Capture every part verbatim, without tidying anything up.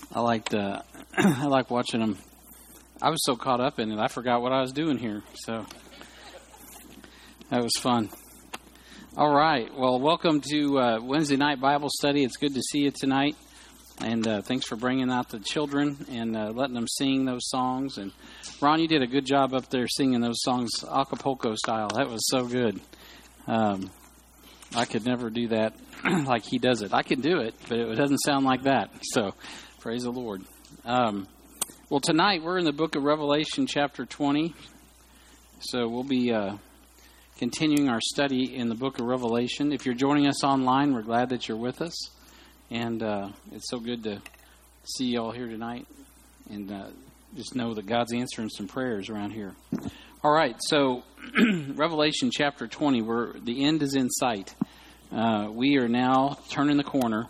I liked, uh, I like watching them. I was so caught up in it, I forgot what I was doing here. So that was fun. All right. Well, welcome to uh, Wednesday night Bible study. It's good to see you tonight. And uh, thanks for bringing out the children and uh, letting them sing those songs. And Ron, you did a good job up there singing those songs Acapulco style. That was so good. Um, I could never do that like he does it. I can do it, but it doesn't sound like that. So praise the Lord. Um, well, tonight we're in the book of Revelation chapter twenty. So we'll be uh, continuing our study in the book of Revelation. If you're joining us online, we're glad that you're with us. And uh, it's so good to see you all here tonight. And uh, just know that God's answering some prayers around here. All right, so Revelation chapter twenty, where the end is in sight. Uh, we are now turning the corner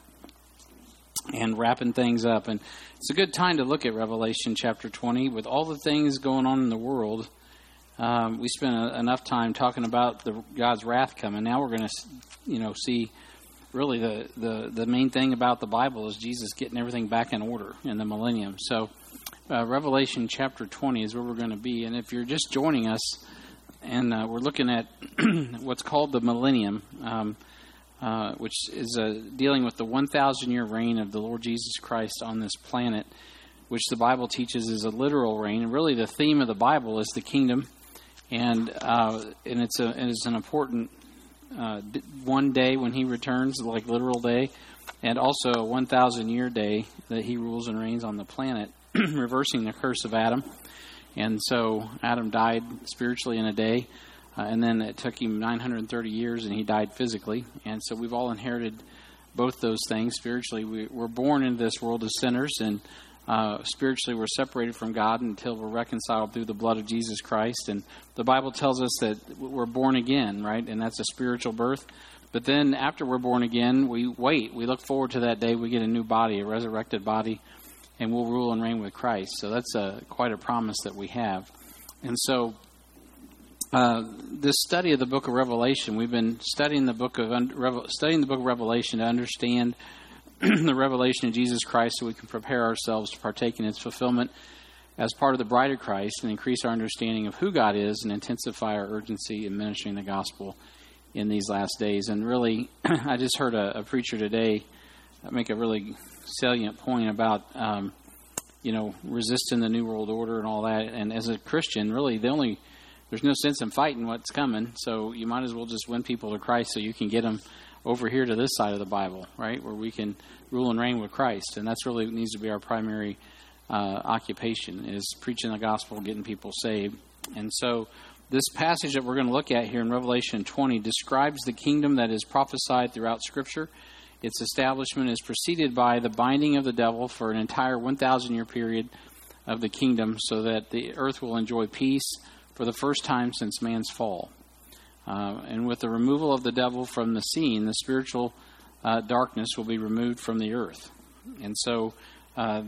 and wrapping things up. And it's a good time to look at Revelation chapter twenty. With all the things going on in the world, um, we spent a, enough time talking about the God's wrath coming. Now we're going to, you know, see... Really, the, the, the main thing about the Bible is Jesus getting everything back in order in the millennium. So, uh, Revelation chapter twenty is where we're going to be. And if you're just joining us, and uh, we're looking at what's called the millennium, um, uh, which is uh, dealing with the one thousand year reign of the Lord Jesus Christ on this planet, which the Bible teaches is a literal reign. And really, the theme of the Bible is the kingdom, and uh, and it's a and it's an important. Uh, one day when he returns, like literal day, and also a one thousand year day that he rules and reigns on the planet, reversing the curse of Adam. And so Adam died spiritually in a day, uh, and then it took him nine hundred thirty years, and he died physically. And so we've all inherited both those things. Spiritually, we, we're born into this world as sinners, and Uh, spiritually, we're separated from God until we're reconciled through the blood of Jesus Christ. And the Bible tells us that we're born again, right? And that's a spiritual birth. But then after we're born again, we wait. We look forward to that day we get a new body, a resurrected body, and we'll rule and reign with Christ. So that's a, quite a promise that we have. And so uh, this study of the book of Revelation, we've been studying the book of studying the book of Revelation to understand the revelation of Jesus Christ so we can prepare ourselves to partake in its fulfillment as part of the bride of Christ and increase our understanding of who God is and intensify our urgency in ministering the gospel in these last days. And really, I just heard a, a preacher today make a really salient point about, um, you know, resisting the New World Order and all that. And as a Christian, really, the only there's no sense in fighting what's coming, so you might as well just win people to Christ so you can get them over here to this side of the Bible, right, where we can rule and reign with Christ. And that's really needs to be our primary uh, occupation, is preaching the gospel, getting people saved. And so this passage that we're going to look at here in Revelation twenty describes the kingdom that is prophesied throughout Scripture. Its establishment is preceded by the binding of the devil for an entire one thousand year period of the kingdom so that the earth will enjoy peace for the first time since man's fall. Uh, and with the removal of the devil from the scene, the spiritual uh, darkness will be removed from the earth. And so uh,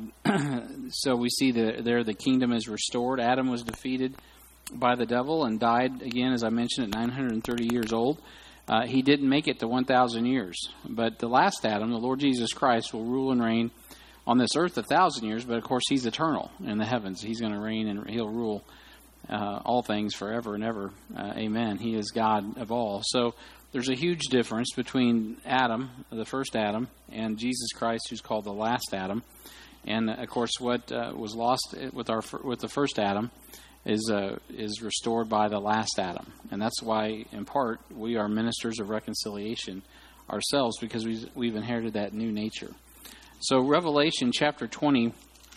so we see that there the kingdom is restored. Adam was defeated by the devil and died, again, as I mentioned, at nine hundred thirty years old. Uh, he didn't make it to one thousand years. But the last Adam, the Lord Jesus Christ, will rule and reign on this earth a thousand years. But, of course, he's eternal in the heavens. He's going to reign and he'll rule Uh, all things forever and ever. Uh, amen. He is God of all. So there's a huge difference between Adam, the first Adam, and Jesus Christ, who's called the last Adam. And of course, what uh, was lost with our with the first Adam is uh, is restored by the last Adam, and that's why, in part, we are ministers of reconciliation ourselves, because we've, we've inherited that new nature. So Revelation chapter twenty,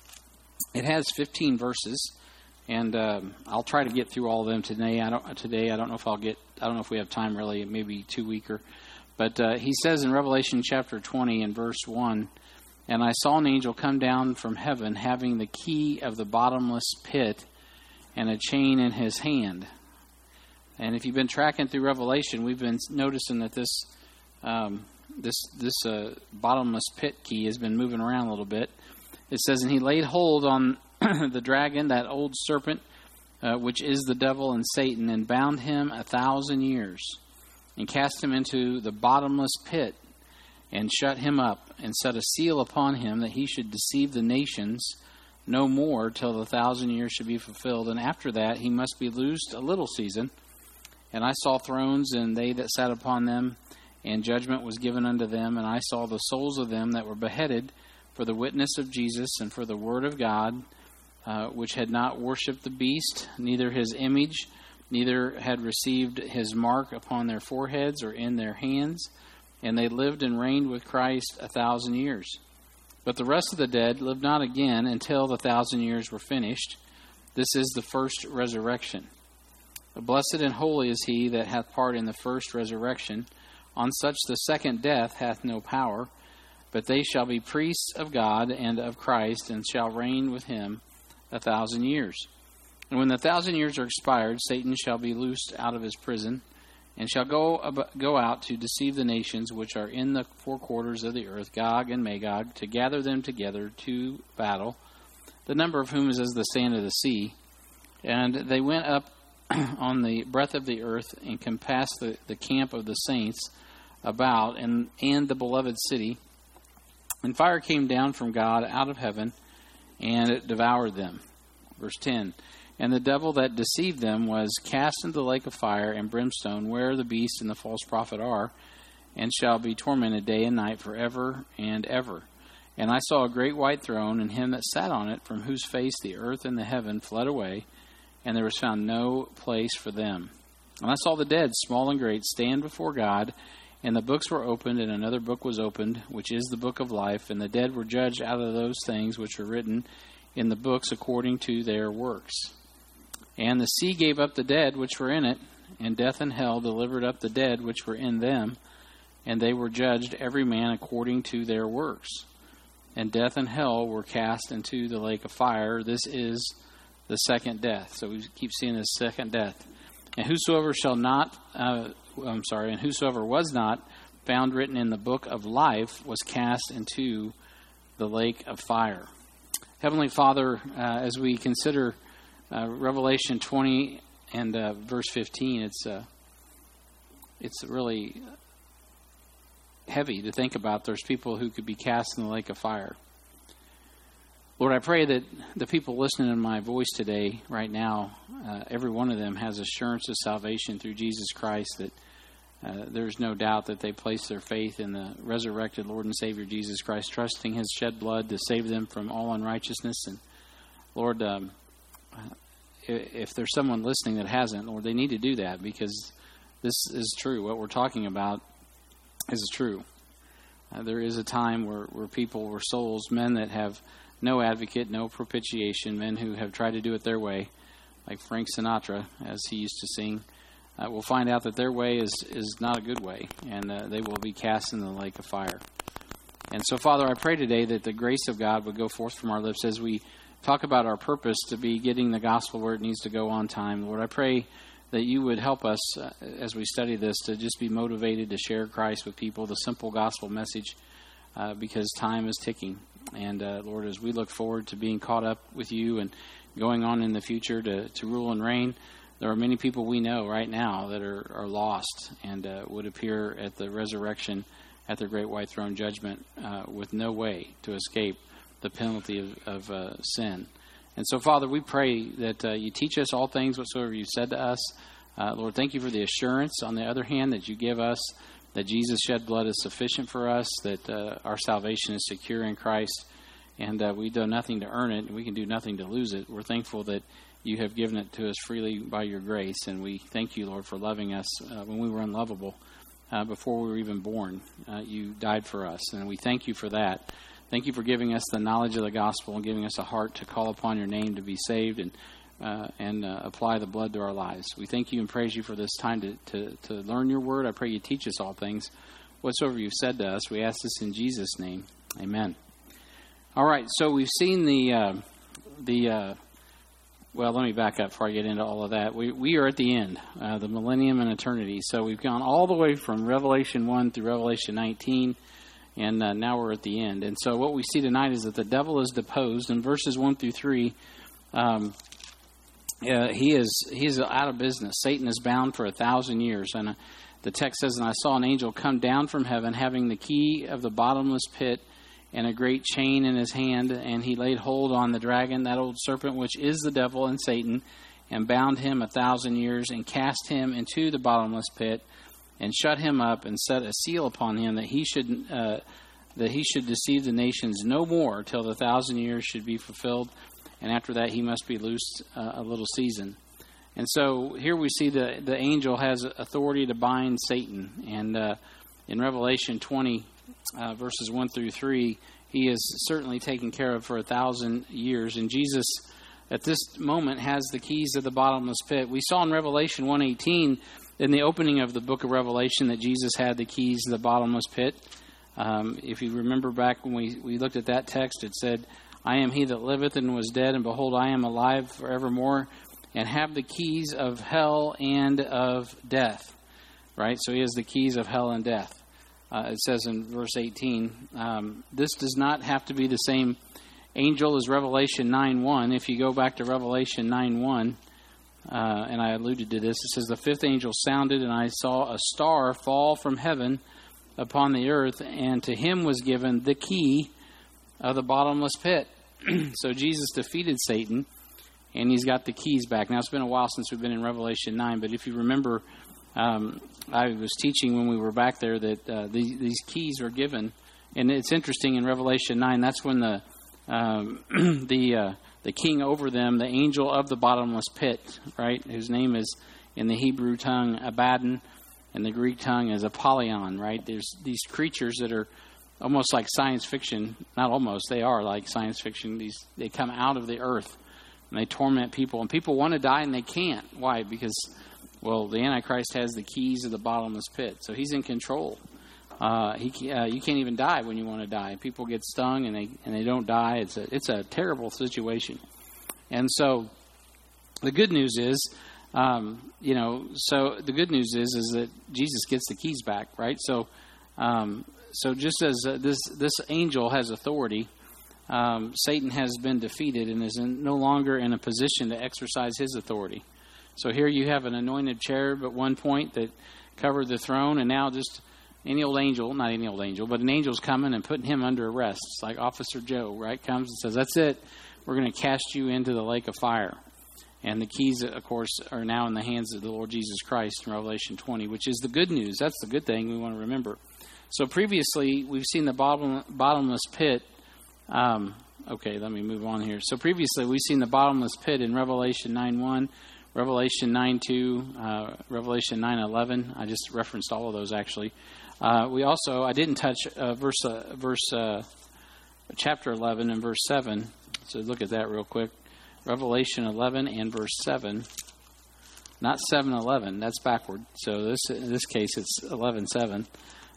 it has fifteen verses. And um, I'll try to get through all of them today. I don't. Today, I don't know if I'll get. I don't know if we have time. Really, maybe two weeker. But uh, he says in Revelation chapter twenty and verse one, "And I saw an angel come down from heaven, having the key of the bottomless pit, and a chain in his hand." And if you've been tracking through Revelation, we've been noticing that this um, this this uh, bottomless pit key has been moving around a little bit. It says, "And he laid hold on the dragon, that old serpent, uh, which is the devil and Satan, and bound him a thousand years, and cast him into the bottomless pit, and shut him up, and set a seal upon him, that he should deceive the nations no more till the thousand years should be fulfilled. And after that he must be loosed a little season. And I saw thrones, and they that sat upon them, and judgment was given unto them. And I saw the souls of them that were beheaded for the witness of Jesus and for the word of God, uh, which had not worshipped the beast, neither his image, neither had received his mark upon their foreheads or in their hands. And they lived and reigned with Christ a thousand years. But the rest of the dead lived not again until the thousand years were finished. This is the first resurrection. Blessed and holy is he that hath part in the first resurrection. On such the second death hath no power, but they shall be priests of God and of Christ, and shall reign with him a thousand years. And when the thousand years are expired, Satan shall be loosed out of his prison, and shall go ab- go out to deceive the nations which are in the four quarters of the earth, Gog and Magog, to gather them together to battle, the number of whom is as the sand of the sea. And they went up on the breadth of the earth, and compassed the, the camp of the saints about, and, and the beloved city. And fire came down from God out of heaven, and it devoured them. Verse ten. And the devil that deceived them was cast into the lake of fire and brimstone, where the beast and the false prophet are, and shall be tormented day and night forever and ever. And I saw a great white throne, and him that sat on it, from whose face the earth and the heaven fled away, and there was found no place for them. And I saw the dead, small and great, stand before God, and the books were opened, and another book was opened, which is the book of life. And the dead were judged out of those things which were written in the books according to their works. And the sea gave up the dead which were in it, and death and hell delivered up the dead which were in them, and they were judged every man according to their works. And death and hell were cast into the lake of fire. This is the second death. So we keep seeing this second death. And whosoever shall not, uh, I'm sorry, and whosoever was not found written in the book of life was cast into the lake of fire. Heavenly Father, uh, as we consider Uh, Revelation twenty and uh, verse fifteen, it's uh, it's really heavy to think about. There's people who could be cast in the lake of fire. Lord, I pray that the people listening to my voice today, right now, uh, every one of them has assurance of salvation through Jesus Christ, that uh, there's no doubt that they place their faith in the resurrected Lord and Savior Jesus Christ, trusting his shed blood to save them from all unrighteousness. And Lord, um, if there's someone listening that hasn't, Lord, they need to do that, because this is true. What we're talking about is true. Uh, there is a time where, where people were souls, men that have no advocate, no propitiation, men who have tried to do it their way, like Frank Sinatra, as he used to sing, uh, will find out that their way is, is not a good way, and uh, they will be cast in the lake of fire. And so, Father, I pray today that the grace of God would go forth from our lips as we talk about our purpose to be getting the gospel where it needs to go on time. Lord, I pray that you would help us uh, as we study this to just be motivated to share Christ with people, the simple gospel message, uh, because time is ticking. And uh, Lord, as we look forward to being caught up with you and going on in the future to, to rule and reign, there are many people we know right now that are, are lost and uh, would appear at the resurrection at the great white throne judgment uh, with no way to escape the penalty of, of uh, sin. And so, Father, we pray that uh, you teach us all things whatsoever you said to us. Uh, Lord, thank you for the assurance, on the other hand, that you give us, that Jesus' shed blood is sufficient for us, that uh, our salvation is secure in Christ, and uh, we do nothing to earn it, and we can do nothing to lose it. We're thankful that you have given it to us freely by your grace, and we thank you, Lord, for loving us uh, when we were unlovable. Uh, before we were even born, uh, you died for us, and we thank you for that. Thank you for giving us the knowledge of the gospel and giving us a heart to call upon your name to be saved and uh, and uh, apply the blood to our lives. We thank you and praise you for this time to, to, to learn your word. I pray you teach us all things. Whatsoever you've said to us, we ask this in Jesus' name. Amen. All right, so we've seen the, uh, the uh, well, let me back up before I get into all of that. We, we are at the end, uh, the millennium and eternity. So we've gone all the way from Revelation one through Revelation nineteen. And uh, now we're at the end. And so what we see tonight is that the devil is deposed. In verses one through three, um, uh, he is he is out of business. Satan is bound for a thousand years. And uh, the text says, "And I saw an angel come down from heaven, having the key of the bottomless pit and a great chain in his hand. And he laid hold on the dragon, that old serpent, which is the devil and Satan, and bound him a thousand years, and cast him into the bottomless pit, and shut him up, and set a seal upon him, that he should uh, that he should deceive the nations no more, till the thousand years should be fulfilled. And after that he must be loosed uh, a little season." And so here we see the the angel has authority to bind Satan. And uh, in Revelation twenty, uh, verses one through three, he is certainly taken care of for a thousand years. And Jesus, at this moment, has the keys of the bottomless pit. We saw in Revelation one eighteen, in the opening of the book of Revelation, that Jesus had the keys of the bottomless pit. Um, if you remember back when we, we looked at that text, it said, "I am he that liveth and was dead, and behold, I am alive forevermore, and have the keys of hell and of death." Right? So he has the keys of hell and death. Uh, it says in verse eighteen, um, this does not have to be the same angel as Revelation nine one. If you go back to Revelation nine one, uh, and I alluded to this, it says, "The fifth angel sounded, and I saw a star fall from heaven upon the earth, and to him was given the key of the bottomless pit." So Jesus defeated Satan, and he's got the keys back. Now, it's been a while since we've been in Revelation nine, but if you remember, um, I was teaching when we were back there that uh, these, these keys are given. And it's interesting, in Revelation nine, that's when the um, the uh, the king over them, the angel of the bottomless pit, right, whose name is in the Hebrew tongue Abaddon, and the Greek tongue is Apollyon, right? There's these creatures that are almost like science fiction. Not almost, they are like science fiction. These they come out of the earth, and they torment people. And people want to die, and they can't. Why? Because, well, the Antichrist has the keys of the bottomless pit. So he's in control. Uh, he uh, you can't even die when you want to die. People get stung, and they and they don't die. It's a, it's a terrible situation. And so the good news is, Um, you know, so the good news is, is that Jesus gets the keys back, right? So, um, so just as uh, this this angel has authority, um, Satan has been defeated and is in, no longer in a position to exercise his authority. So here you have an anointed cherub at one point that covered the throne, and now just any old angel, not any old angel, but an angel's coming and putting him under arrest. It's like Officer Joe, right? Comes and says, "That's it. We're going to cast you into the lake of fire." And the keys, of course, are now in the hands of the Lord Jesus Christ in Revelation twenty, which is the good news. That's the good thing we want to remember. So previously, we've seen the bottom, bottomless pit. Um, okay, let me move on here. So previously, we've seen the bottomless pit in Revelation nine one, Revelation nine two, uh, Revelation nine eleven. I just referenced all of those, actually. Uh, we also, I didn't touch uh, verse, uh, verse uh, chapter eleven and verse seven. So look at that real quick. Revelation eleven and verse seven. Not seven eleven. That's backward. So this in this case, it's eleven seven.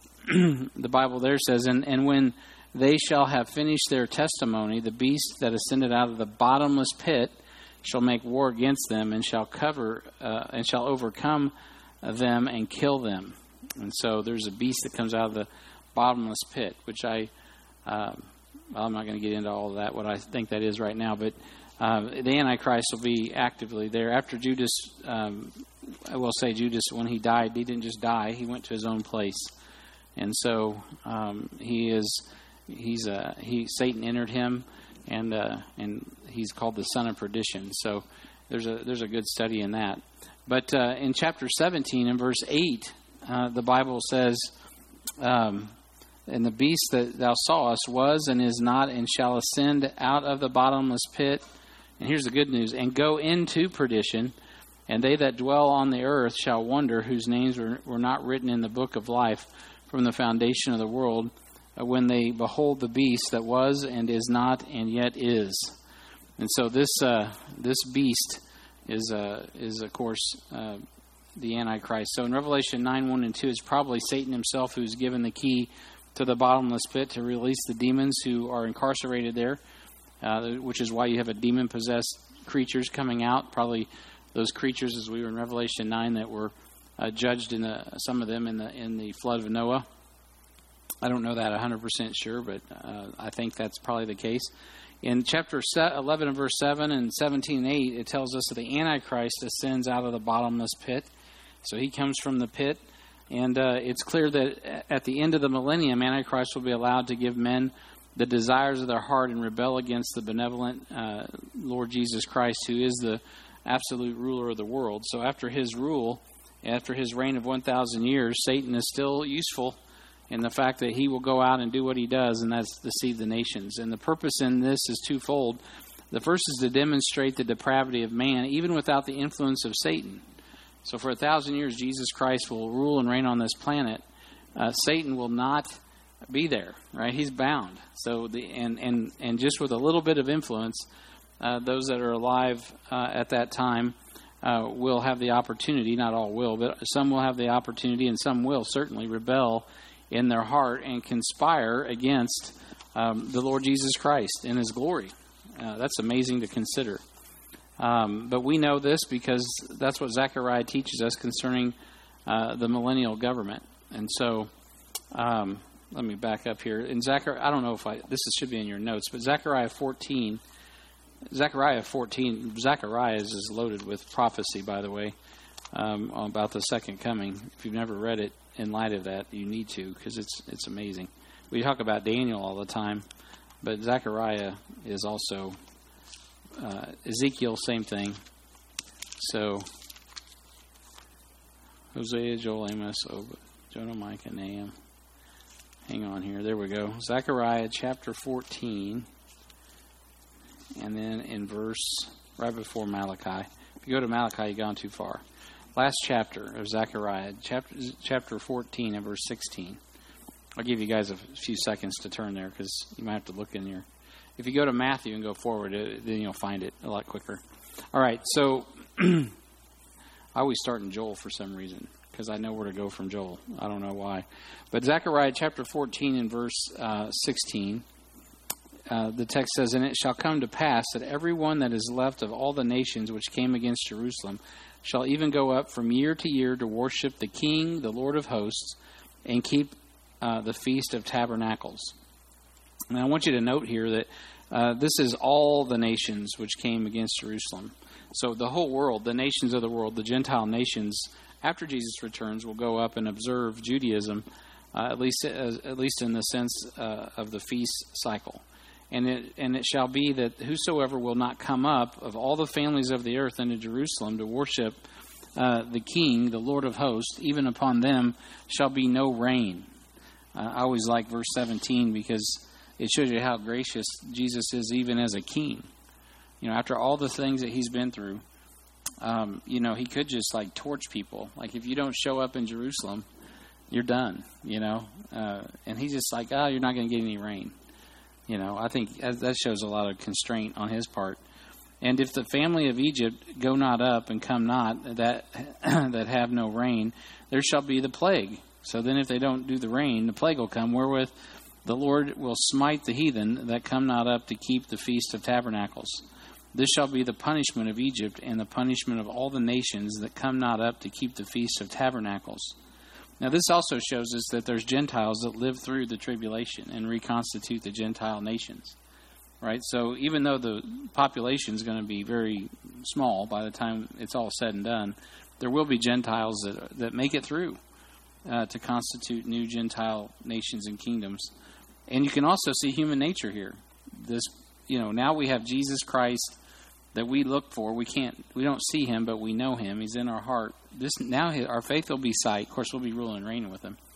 The Bible there says, and, and when they shall have finished their testimony, the beast that ascended out of the bottomless pit shall make war against them, and shall cover uh, and shall overcome them and kill them. And so there's a beast that comes out of the bottomless pit, which I, uh, well, I'm not going to get into all of that, what I think that is right now, but uh, the Antichrist will be actively there. After Judas, um, I will say Judas, when he died, he didn't just die, he went to his own place. And so um, he is, he's uh, he Satan entered him, and uh, and he's called the son of perdition. So there's a there's a good study in that. But uh, in chapter seventeen and verse eight, uh, the Bible says, um, "And the beast that thou sawest was and is not, and shall ascend out of the bottomless pit." And here's the good news: "And go into perdition, and they that dwell on the earth shall wonder, whose names were, were not written in the book of life from the foundation of the world, uh, when they behold the beast that was and is not and yet is." And so this uh, this beast is uh, is of course uh, the Antichrist. So in Revelation nine one and two, it's probably Satan himself who's given the key to the bottomless pit to release the demons who are incarcerated there, uh, which is why you have a demon-possessed creatures coming out. Probably those creatures, as we were in Revelation nine, that were uh, judged in the, some of them in the in the flood of Noah. I don't know that one hundred percent sure, but uh, I think that's probably the case. In chapter eleven and verse seven and seventeen and eight, it tells us that the Antichrist ascends out of the bottomless pit. So he comes from the pit. And uh, it's clear that at the end of the millennium, Antichrist will be allowed to give men the desires of their heart and rebel against the benevolent uh, Lord Jesus Christ, who is the absolute ruler of the world. So after his rule, after his reign of one thousand years, Satan is still useful in the fact that he will go out and do what he does, and that's deceive the nations. And the purpose in this is twofold. The first is to demonstrate the depravity of man, even without the influence of Satan. So for a thousand years, Jesus Christ will rule and reign on this planet. Uh, Satan will not be there, right? He's bound. So the and and and just with a little bit of influence, uh, those that are alive uh, at that time uh, will have the opportunity. Not all will, but some will have the opportunity, and some will certainly rebel in their heart and conspire against um, the Lord Jesus Christ in His glory. Uh, that's amazing to consider. Um, but we know this because that's what Zechariah teaches us concerning uh, the millennial government. And so, um, let me back up here. In Zechariah, I don't know if I this should be in your notes, but Zechariah fourteen, Zechariah fourteen, Zechariah is, is loaded with prophecy, by the way, um, about the second coming. If you've never read it in light of that, you need to, because it's it's amazing. We talk about Daniel all the time, but Zechariah is also. Uh, Ezekiel, same thing. So, Hosea, Joel, Amos, Obed, Jonah, Micah, Nahum. Hang on here. There we go. Zechariah chapter fourteen. And then in verse, right before Malachi. If you go to Malachi, you've gone too far. Last chapter of Zechariah, chapter, chapter fourteen and verse sixteen. I'll give you guys a few seconds to turn there because you might have to look in here. If you go to Matthew and go forward, then you'll find it a lot quicker. All right, so I always start in Joel for some reason because I know where to go from Joel. I don't know why. But Zechariah chapter fourteen and verse uh, sixteen, uh, the text says, "And it shall come to pass that every one that is left of all the nations which came against Jerusalem shall even go up from year to year to worship the King, the Lord of hosts, and keep uh, the Feast of Tabernacles." And I want you to note here that uh, this is all the nations which came against Jerusalem. So the whole world, the nations of the world, the Gentile nations, after Jesus returns, will go up and observe Judaism, uh, at least as, at least in the sense uh, of the feast cycle. And it and it shall be that whosoever will not come up of all the families of the earth into Jerusalem to worship uh, the King, the Lord of hosts, even upon them shall be no rain. Uh, I always like verse seventeen because it shows you how gracious Jesus is even as a king. You know, after all the things that he's been through, um, you know, he could just like torch people. Like if you don't show up in Jerusalem, you're done, you know. Uh, and he's just like, oh, you're not going to get any rain. You know, I think that shows a lot of constraint on his part. And if the family of Egypt go not up and come not, that that have no rain, there shall be the plague. So then if they don't do the rain, the plague will come, wherewith the Lord will smite the heathen that come not up to keep the Feast of Tabernacles. This shall be the punishment of Egypt and the punishment of all the nations that come not up to keep the Feast of Tabernacles. Now this also shows us that there's Gentiles that live through the tribulation and reconstitute the Gentile nations. Right? So even though the population is going to be very small by the time it's all said and done, there will be Gentiles that, that make it through uh, to constitute new Gentile nations and kingdoms. And you can also see human nature here. This, you know, now we have Jesus Christ that we look for. We can't, we don't see him, but we know him. He's in our heart. This now, our faith will be sight. Of course, we'll be ruling and reigning with him.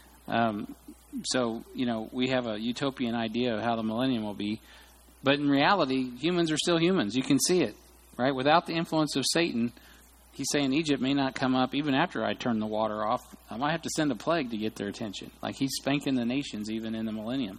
Um, so, you know, we have a utopian idea of how the millennium will be. But in reality, humans are still humans. You can see it, right? Without the influence of Satan, he's saying Egypt may not come up even after I turn the water off. I might have to send a plague to get their attention. Like he's spanking the nations even in the millennium.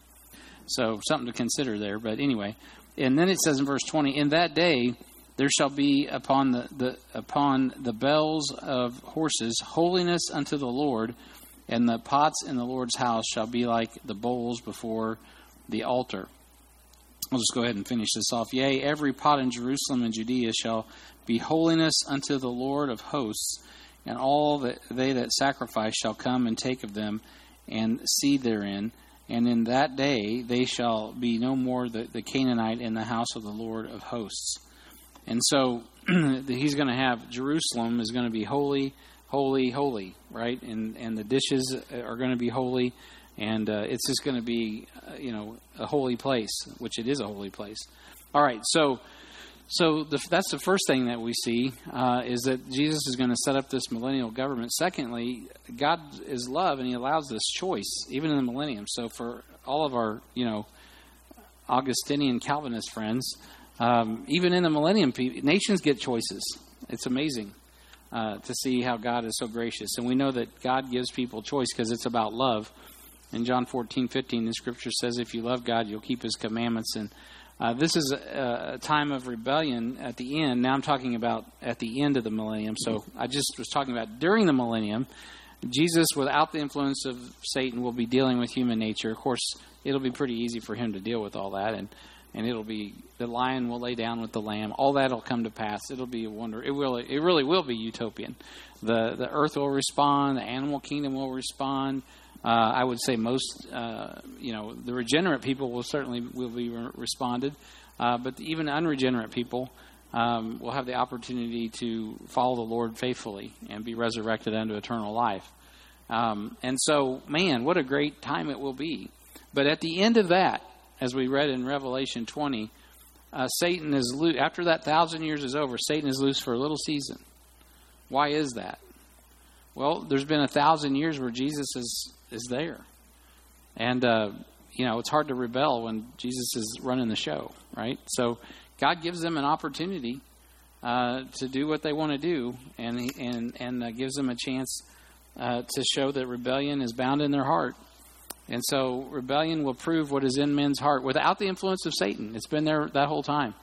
So something to consider there. But anyway, and then it says in verse twenty, "In that day there shall be upon the, the upon the bells of horses holiness unto the Lord, and the pots in the Lord's house shall be like the bowls before the altar." I'll just go ahead and finish this off. "Yea, every pot in Jerusalem and Judea shall be holiness unto the Lord of hosts, and all that they that sacrifice shall come and take of them, and seed therein. And in that day they shall be no more the, the Canaanite in the house of the Lord of hosts." And so he's going to have, Jerusalem is going to be holy holy, holy, right? And and the dishes are going to be holy, and uh, it's just going to be, uh, you know, a holy place, which it is a holy place. All right, so so the, that's the first thing that we see uh, is that Jesus is going to set up this millennial government. Secondly, God is love, and He allows this choice even in the millennium. So for all of our, you know, Augustinian Calvinist friends, um, even in the millennium, nations get choices. It's amazing uh, to see how God is so gracious. And we know that God gives people choice because it's about love. In John fourteen fifteen, the Scripture says, if you love God, you'll keep His commandments. And uh, this is a, a time of rebellion at the end. Now I'm talking about at the end of the millennium. So I just was talking about during the millennium, Jesus, without the influence of Satan, will be dealing with human nature. Of course, it'll be pretty easy for Him to deal with all that. And And it'll be, the lion will lay down with the lamb. All that will come to pass. It'll be a wonder. It will. It really will be utopian. The the earth will respond. The animal kingdom will respond. Uh, I would say most, uh, you know, the regenerate people will certainly will be re- responded. Uh, but even unregenerate people um, will have the opportunity to follow the Lord faithfully and be resurrected unto eternal life. Um, and so, man, what a great time it will be. But at the end of that, as we read in Revelation twenty, uh, Satan is loose. After that thousand years is over, Satan is loose for a little season. Why is that? Well, there's been a thousand years where Jesus is, is there. And, uh, you know, it's hard to rebel when Jesus is running the show, right? So God gives them an opportunity uh, to do what they want to do, and, and, and uh, gives them a chance uh, to show that rebellion is bound in their heart. And so rebellion will prove what is in men's heart without the influence of Satan. It's been there that whole time.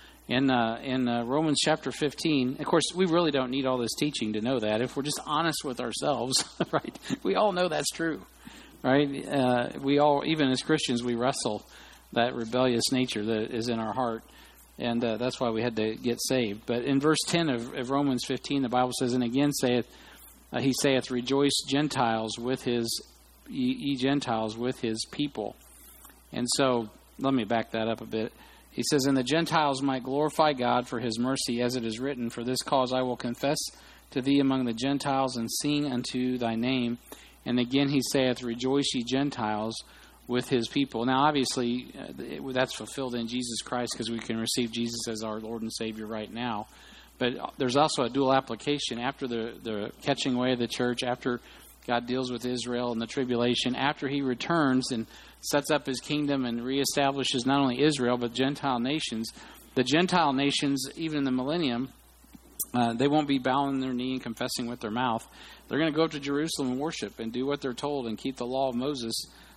In uh, in uh, Romans chapter fifteen, of course, we really don't need all this teaching to know that. If we're just honest with ourselves, right? We all know that's true, right? Uh, we all, even as Christians, we wrestle that rebellious nature that is in our heart. And uh, that's why we had to get saved. But in verse ten of, of Romans fifteen, the Bible says, and again saith, uh, he saith, rejoice Gentiles with his Ye, ye Gentiles with his people. And so, let me back that up a bit. He says, and the Gentiles might glorify God for His mercy, as it is written, for this cause I will confess to thee among the Gentiles, and sing unto thy name. And again he saith, rejoice ye Gentiles with His people. Now obviously, uh, that's fulfilled in Jesus Christ, because we can receive Jesus as our Lord and Savior right now. But there's also a dual application. After the, the catching away of the church, after God deals with Israel in the tribulation, after He returns and sets up His kingdom and reestablishes not only Israel but Gentile nations, the Gentile nations, even in the millennium, uh, they won't be bowing their knee and confessing with their mouth. They're going to go up to Jerusalem and worship and do what they're told and keep the law of Moses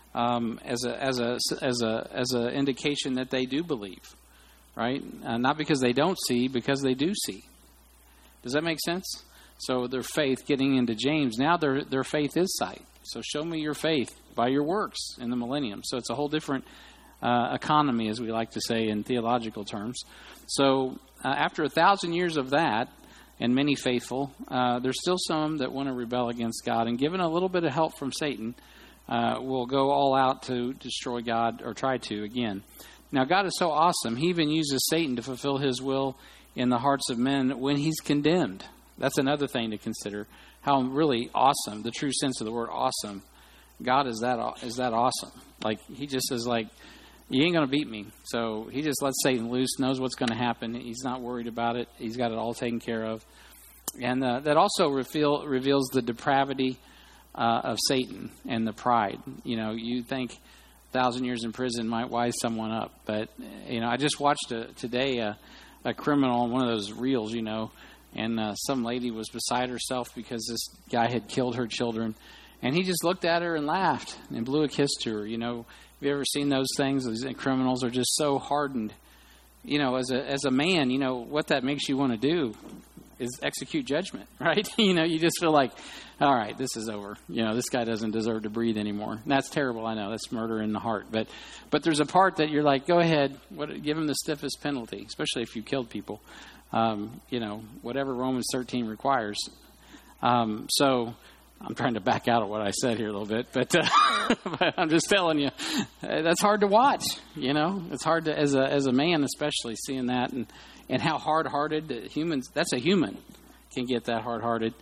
um, as a as a as a as a indication that they do believe, right? Uh, not because they don't see, because they do see. Does that make sense? So their faith, getting into James, now their their faith is sight. So show me your faith by your works in the millennium. So it's a whole different uh, economy, as we like to say in theological terms. So uh, after a thousand years of that, and many faithful, uh, there's still some that want to rebel against God. And given a little bit of help from Satan, uh, will go all out to destroy God, or try to again. Now God is so awesome, He even uses Satan to fulfill His will in the hearts of men when he's condemned. That's another thing to consider, how really awesome, the true sense of the word awesome, God is that is that awesome. Like, He just is like, you ain't going to beat me. So He just lets Satan loose, knows what's going to happen. He's not worried about it. He's got it all taken care of. And uh, that also reveal, reveals the depravity uh, of Satan and the pride. You know, you think a thousand years in prison might wise someone up. But, you know, I just watched a, today a, a criminal on one of those reels, you know, and uh, some lady was beside herself because this guy had killed her children. And he just looked at her and laughed and blew a kiss to her. You know, have you ever seen those things? Those criminals are just so hardened. You know, as a as a man, you know, what that makes you want to do is execute judgment, right? You know, you just feel like, all right, this is over. You know, this guy doesn't deserve to breathe anymore. And that's terrible, I know. That's murder in the heart. But but there's a part that you're like, go ahead, what, give him the stiffest penalty, especially if you killed people. Um, you know, whatever Romans thirteen requires. Um, so I'm trying to back out of what I said here a little bit, but, uh, but I'm just telling you, that's hard to watch. You know, it's hard to, as a as a man, especially seeing that, and, and how hard-hearted humans. That's a human can get that hard-hearted.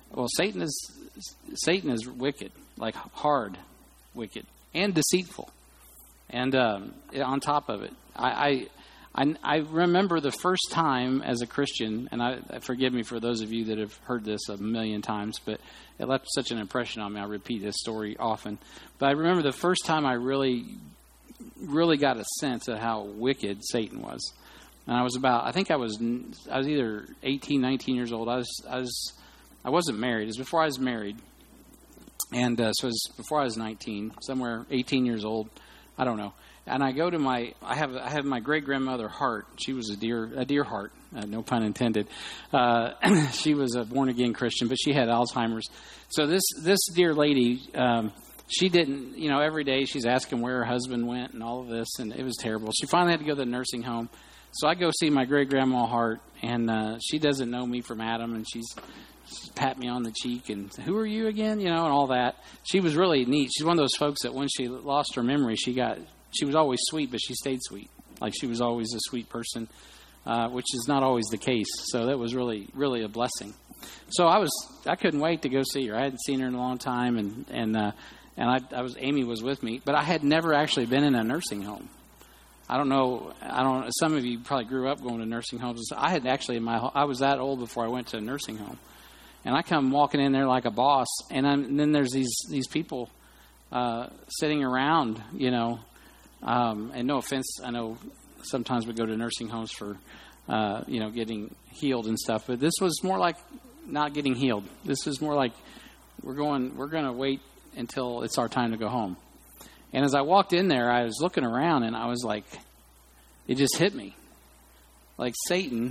Well, Satan is Satan is wicked, like hard wicked, and deceitful. And um, on top of it, I, I I I remember the first time as a Christian, and I forgive me for those of you that have heard this a million times, but it left such an impression on me. I repeat this story often. But I remember the first time I really, really got a sense of how wicked Satan was. And I was about, I think I was, I was either eighteen, nineteen years old. I was, I was, I wasn't married. It was before I was married. And uh, so it was before I was nineteen, somewhere eighteen years old. I don't know. And I go to my, I have, I have my great grandmother Hart. She was a dear, a dear heart, uh, no pun intended. Uh, she was a born again Christian, but she had Alzheimer's. So this, this dear lady, um, she didn't, you know, every day she's asking where her husband went and all of this, and it was terrible. She finally had to go to the nursing home. So I go see my great grandma Hart, and uh, she doesn't know me from Adam, and she's, she's pat me on the cheek and who are you again, you know, and all that. She was really neat. She's one of those folks that when she lost her memory, she got. She was always sweet, but she stayed sweet. Like she was always a sweet person, uh, which is not always the case. So that was really, really a blessing. So I was, I couldn't wait to go see her. I hadn't seen her in a long time, and and uh, and I, I was, Amy was with me, but I had never actually been in a nursing home. I don't know. I don't. Some of you probably grew up going to nursing homes. I had actually in my. I was that old before I went to a nursing home, and I come walking in there like a boss, and, I'm, and then there's these these people uh, sitting around, you know. Um, and no offense, I know sometimes we go to nursing homes for, uh, you know, getting healed and stuff. But this was more like not getting healed. This was more like we're going. We're going to wait until it's our time to go home. And as I walked in there, I was looking around, and I was like, it just hit me. Like Satan,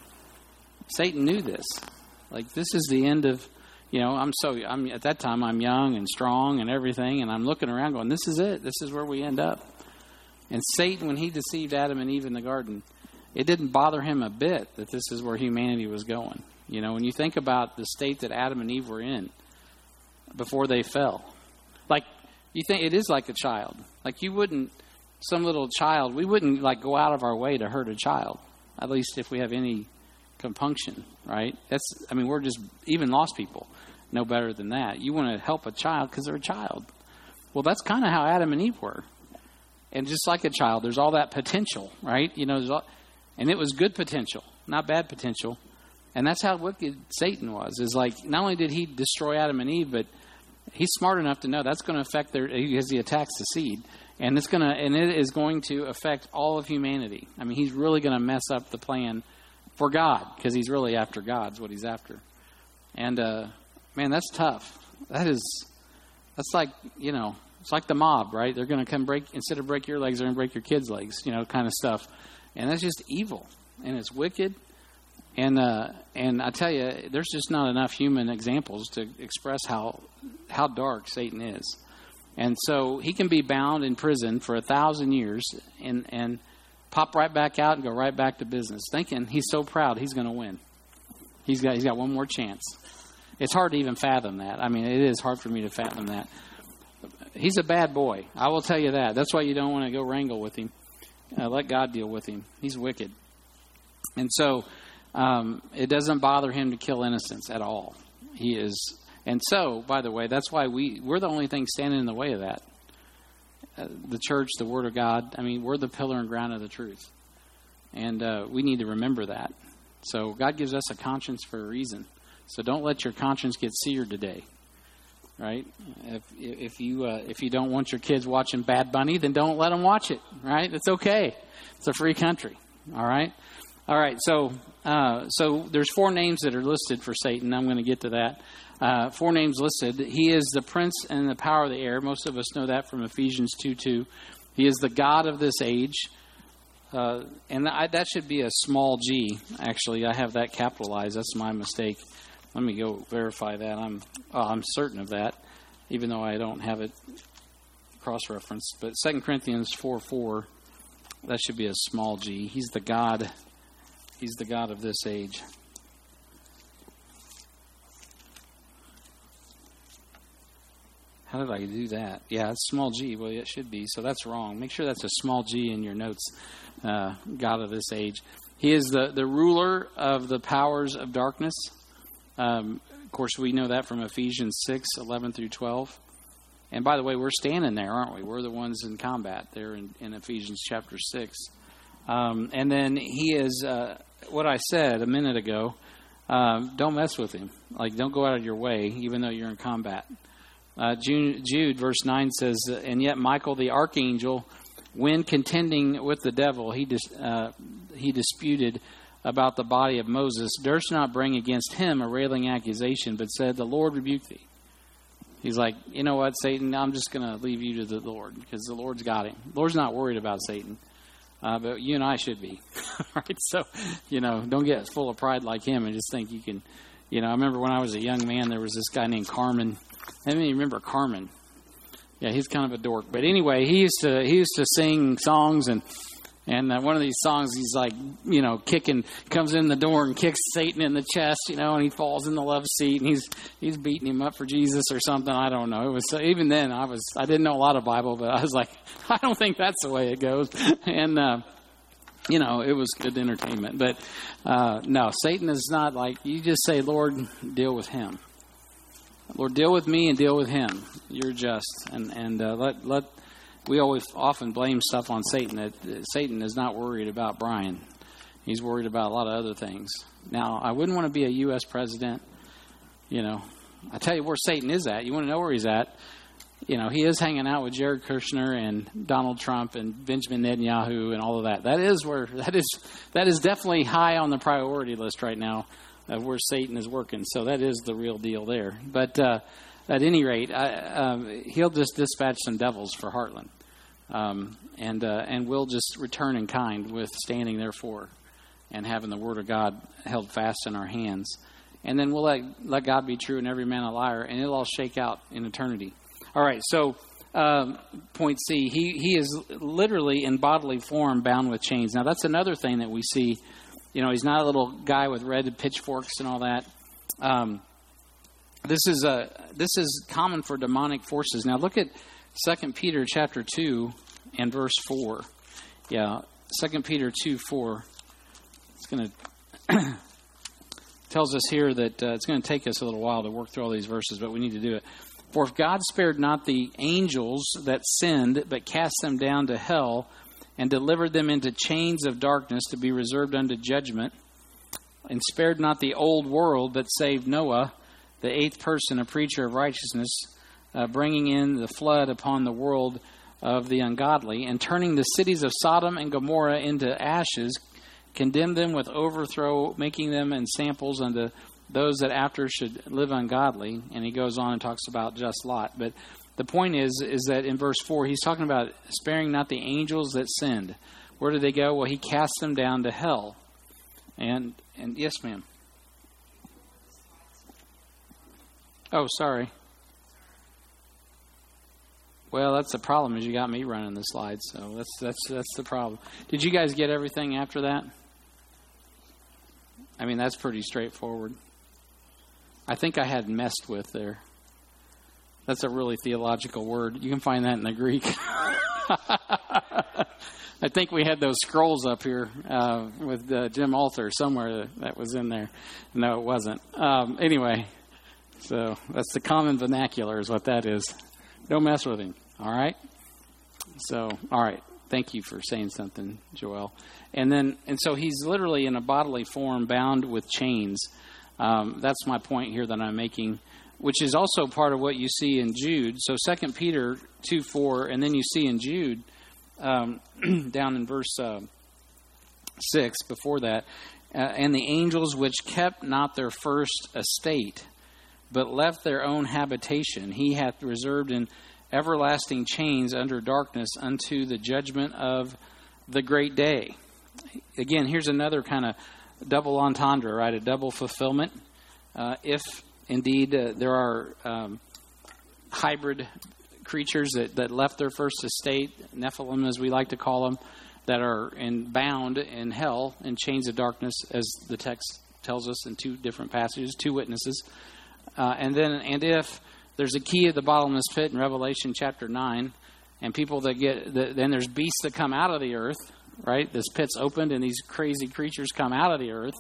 Satan knew this. Like this is the end of, you know, I'm so, I'm at that time I'm young and strong and everything, and I'm looking around going, this is it. This is where we end up. And Satan, when he deceived Adam and Eve in the garden, it didn't bother him a bit that this is where humanity was going. You know, when you think about the state that Adam and Eve were in before they fell, like you think it is like a child. Like you wouldn't, some little child, we wouldn't like go out of our way to hurt a child, at least if we have any compunction, right? That's, I mean, we're just, even lost people know better than that. You want to help a child because they're a child. Well, that's kind of how Adam and Eve were. And just like a child, there's all that potential, right? You know, there's all, and it was good potential, not bad potential. And that's how wicked Satan was. Is like, not only did he destroy Adam and Eve, but he's smart enough to know that's going to affect their, because he attacks the seed. And it's going to, and it is going to affect all of humanity. I mean, he's really going to mess up the plan for God, because he's really after God's what he's after. And, uh, man, that's tough. That is, that's like, you know, it's like the mob, right? They're going to come break, instead of break your legs, they're going to break your kids' legs, you know, kind of stuff. And that's just evil, and it's wicked. And uh, and I tell you, there's just not enough human examples to express how how dark Satan is. And so he can be bound in prison for a thousand years and, and pop right back out and go right back to business, thinking he's so proud he's going to win. He's got he's got one more chance. It's hard to even fathom that. I mean, it is hard for me to fathom that. He's a bad boy. I will tell you that. That's why you don't want to go wrangle with him. Uh, let God deal with him. He's wicked. And so um, it doesn't bother him to kill innocents at all. He is. And so, by the way, that's why we, we're the only thing standing in the way of that. Uh, the church, the Word of God. I mean, we're the pillar and ground of the truth. And uh, we need to remember that. So God gives us a conscience for a reason. So don't let your conscience get seared today. Right? If if you uh, if you don't want your kids watching Bad Bunny, then don't let them watch it. Right? It's okay. It's a free country. All right. All right. So uh, so there's four names that are listed for Satan. I'm going to get to that. Uh, four names listed. He is the prince and the power of the air. Most of us know that from Ephesians two two. He is the God of this age. Uh, and I, that should be a small g. Actually, I have that capitalized. That's my mistake. Let me go verify that. I'm well, I'm certain of that, even though I don't have it cross-referenced. But Second Corinthians four four, that should be a small g. He's the God. He's the God of this age. How did I do that? Yeah, it's small g. Well, it should be. So that's wrong. Make sure that's a small g in your notes. Uh, God of this age. He is the, the ruler of the powers of darkness. Um, course, we know that from Ephesians six, eleven through twelve. And by the way, we're standing there, aren't we? We're the ones in combat there in, in Ephesians chapter six. Um, and then he is, uh, what I said a minute ago, uh, don't mess with him. Like, don't go out of your way, even though you're in combat. Uh, Jude, Jude, verse nine says, and yet Michael the archangel, when contending with the devil, he dis, uh, he disputed about the body of Moses, durst not bring against him a railing accusation, but said, the Lord rebuke thee. He's like, you know what, Satan, I'm just going to leave you to the Lord, because the Lord's got him. The Lord's not worried about Satan, uh, but you and I should be. Right? So, you know, don't get full of pride like him and just think you can, you know, I remember when I was a young man, there was this guy named Carmen. I don't even remember Carmen. Yeah, he's kind of a dork. But anyway, he used to he used to sing songs, and and uh, one of these songs, he's like, you know, kicking, comes in the door and kicks Satan in the chest, you know, and he falls in the love seat, and he's he's beating him up for Jesus or something. I don't know. It was so, even then I was I didn't know a lot of Bible, but I was like, I don't think that's the way it goes. And uh, you know, it was good entertainment. But uh, no, Satan is not like, you just say, Lord, deal with him. Lord, deal with me and deal with him. You're just. And and uh, let let we always often blame stuff on Satan. That uh, Satan is not worried about Brian. He's worried about a lot of other things. Now, I wouldn't want to be a U S president. You know, I tell you where Satan is at. You want to know where he's at? You know, he is hanging out with Jared Kushner and Donald Trump and Benjamin Netanyahu and all of that. That is where that is that is definitely high on the priority list right now. Of where Satan is working. So that is the real deal there. But uh, at any rate, I, um, he'll just dispatch some devils for Heartland. Um, and uh, and we'll just return in kind with standing there for and having the Word of God held fast in our hands. And then we'll let, let God be true and every man a liar, and it'll all shake out in eternity. All right, so um, point C, he, he is literally in bodily form bound with chains. Now, that's another thing that we see. You know, he's not a little guy with red pitchforks and all that. Um, this is a this is common for demonic forces. Now look at Second Peter chapter two and verse four. Yeah, Second Peter two four. It's going to tells us here that uh, it's going to take us a little while to work through all these verses, but we need to do it. For if God spared not the angels that sinned, but cast them down to hell, and delivered them into chains of darkness to be reserved unto judgment, and spared not the old world, but saved Noah, the eighth person, a preacher of righteousness, uh, bringing in the flood upon the world of the ungodly, and turning the cities of Sodom and Gomorrah into ashes, condemned them with overthrow, making them ensamples unto those that after should live ungodly. And he goes on and talks about just Lot. But the point is, is that in verse four, he's talking about sparing not the angels that sinned. Where did they go? Well, he cast them down to hell. And, and yes, ma'am. Oh, sorry. Well, that's the problem, is you got me running the slides, so that's that's that's the problem. Did you guys get everything after that? I mean, that's pretty straightforward. I think I had messed with there. That's a really theological word. You can find that in the Greek. I think we had those scrolls up here uh, with uh, Jim Alter somewhere that, that was in there. No, it wasn't. Um, anyway, so that's the common vernacular is what that is. Don't mess with him, all right? So, all right. Thank you for saying something, Joel. And then, and so he's literally in a bodily form bound with chains. Um, that's my point here that I'm making, which is also part of what you see in Jude. So Second Peter two four, and then you see in Jude, um, down in verse uh, six, before that, uh, and the angels which kept not their first estate, but left their own habitation, he hath reserved in everlasting chains under darkness unto the judgment of the great day. Again, here's another kind of double entendre, right? A double fulfillment. Uh, if indeed uh, there are um, hybrid creatures that, that left their first estate, Nephilim as we like to call them, that are in, bound in hell in chains of darkness, as the text tells us in two different passages, two witnesses. Uh, and then, and if there's a key of the bottomless pit in Revelation chapter nine, and people that get, the, then there's beasts that come out of the earth, right? This pit's opened and these crazy creatures come out of the earth.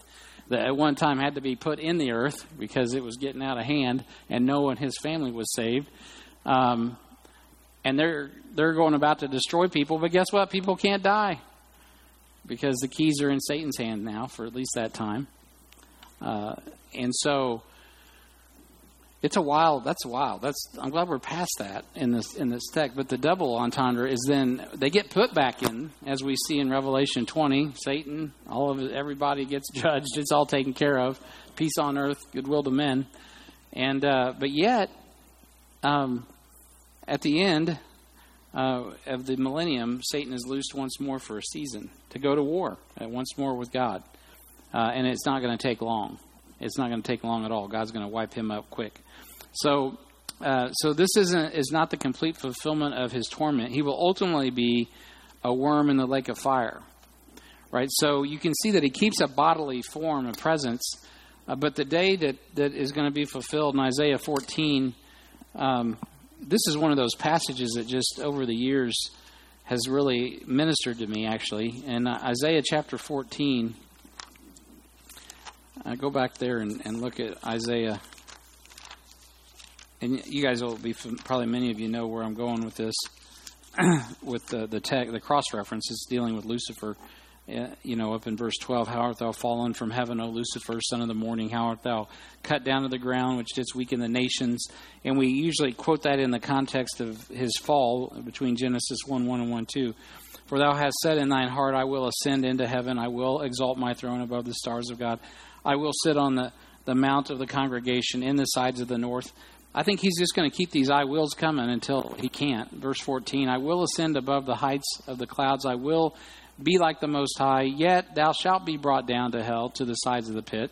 that at one time had to be put in the earth because it was getting out of hand, and Noah and his family was saved. Um, and they're they're going about to destroy people, but guess what? People can't die because the keys are in Satan's hand now for at least that time. Uh, and so it's a wild. That's wild. That's I'm glad we're past that in this in this text. But the double entendre is then they get put back in, as we see in Revelation twenty. Satan, all of it, everybody gets judged. It's all taken care of. Peace on earth, goodwill to men. And uh, but yet, um, at the end uh, of the millennium, Satan is loosed once more for a season to go to war uh, once more with God, uh, and it's not going to take long. It's not going to take long at all. God's going to wipe him up quick. So, uh, so this isn't is not the complete fulfillment of his torment. He will ultimately be a worm in the lake of fire, right? So you can see that he keeps a bodily form and presence, uh, but the day that, that is going to be fulfilled in Isaiah fourteen, um, this is one of those passages that just over the years has really ministered to me. Actually, in uh, Isaiah chapter fourteen. Uh, go back there and, and look at Isaiah. And you guys will be, probably many of you know where I'm going with this, with the the, tech, the cross-reference. It's dealing with Lucifer, uh, you know, up in verse twelve. How art thou fallen from heaven, O Lucifer, son of the morning? How art thou cut down to the ground, which didst weaken the nations? And we usually quote that in the context of his fall between Genesis one one and one two. For thou hast said in thine heart, I will ascend into heaven. I will exalt my throne above the stars of God. I will sit on the, the mount of the congregation in the sides of the north. I think he's just going to keep these I wills coming until he can't. Verse fourteen, I will ascend above the heights of the clouds. I will be like the Most High. Yet thou shalt be brought down to hell, to the sides of the pit.